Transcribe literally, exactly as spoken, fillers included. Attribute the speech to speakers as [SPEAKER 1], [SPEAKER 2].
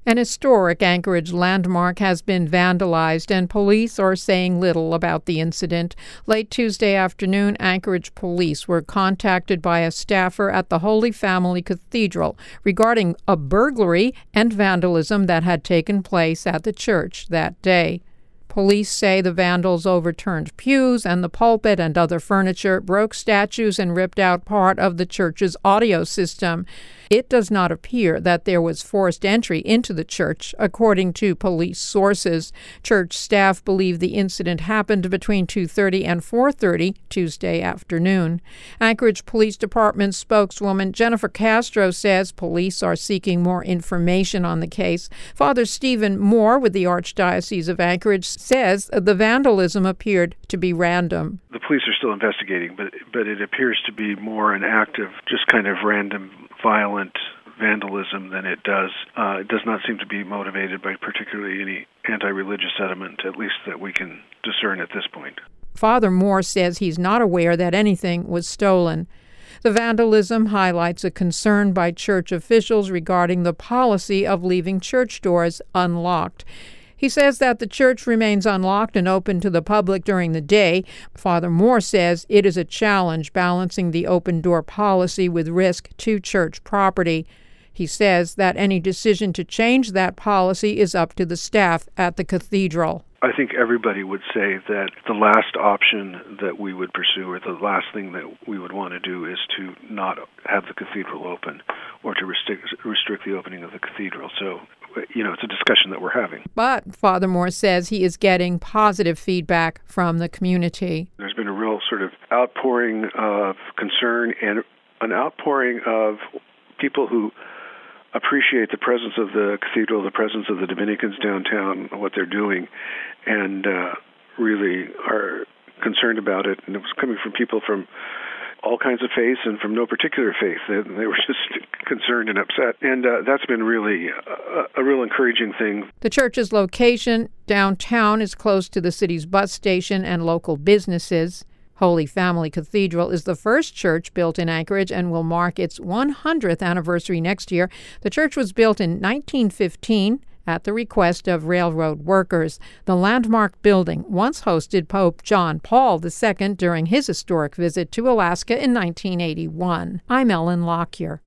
[SPEAKER 1] An historic Anchorage landmark has been vandalized, and police are saying little about the incident. Late Tuesday afternoon, Anchorage police were contacted by a staffer at the Holy Family Cathedral regarding a burglary and vandalism that had taken place at the church that day. Police say the vandals overturned pews and the pulpit and other furniture, broke statues, and ripped out part of the church's audio system. It does not appear that there was forced entry into the church, according to police sources. Church staff believe the incident happened between two thirty and four thirty Tuesday afternoon. Anchorage Police Department spokeswoman Jennifer Castro says police are seeking more information on the case. Father Stephen Moore with the Archdiocese of Anchorage says the vandalism appeared to be random.
[SPEAKER 2] The police are still investigating, but but it appears to be more an act of just kind of random violent vandalism than it does. Uh, it does not seem to be motivated by particularly any anti-religious sentiment, at least that we can discern at this point.
[SPEAKER 1] Father Moore says he's not aware that anything was stolen. The vandalism highlights a concern by church officials regarding the policy of leaving church doors unlocked. He says that the church remains unlocked and open to the public during the day. Father Moore says it is a challenge balancing the open-door policy with risk to church property. He says that any decision to change that policy is up to the staff at the cathedral.
[SPEAKER 2] I think everybody would say that the last option that we would pursue, or the last thing that we would want to do, is to not have the cathedral open or to restrict, restrict the opening of the cathedral. So, you know, it's a discussion that we're having.
[SPEAKER 1] But Father Moore says he is getting positive feedback from the community.
[SPEAKER 2] There's been a real sort of outpouring of concern and an outpouring of people who appreciate the presence of the cathedral, the presence of the Dominicans downtown, what they're doing, and uh, really are concerned about it. And it was coming from people from all kinds of faiths and from no particular faith. They, they were just concerned and upset. And uh, that's been really a, a real encouraging thing.
[SPEAKER 1] The church's location downtown is close to the city's bus station and local businesses. Holy Family Cathedral is the first church built in Anchorage and will mark its one hundredth anniversary next year. The church was built in nineteen fifteen at the request of railroad workers. The landmark building once hosted Pope John Paul the Second during his historic visit to Alaska in nineteen eighty-one. I'm Ellen Lockyer.